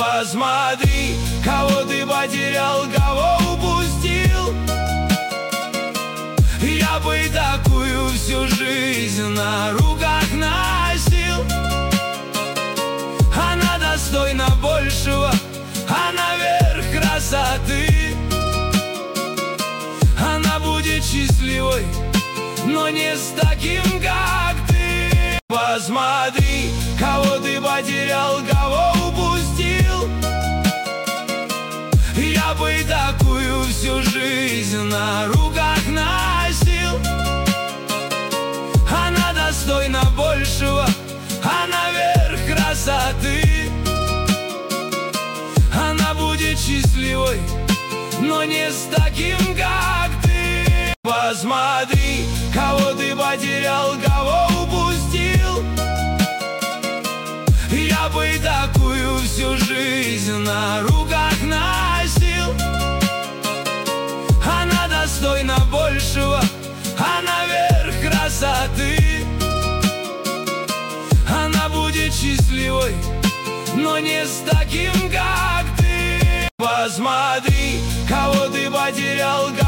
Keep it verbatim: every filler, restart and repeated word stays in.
Посмотри, кого ты потерял, кого упустил. Я бы такую всю жизнь на руках носил. Она достойна большего, она верх красоты. Она будет счастливой, но не с таким, как ты. Посмотри, кого ты потерял, кого упустил. Я бы такую всю жизнь на руках носил. Она достойна большего, она верх красоты. Она будет счастливой, но не с таким, как ты. Посмотри, кого ты потерял, кого упустил. Я бы такую всю жизнь на руках носил. Она достойна большего, она верх красоты. Она будет счастливой, но не с таким, как ты. Посмотри, кого ты потерял,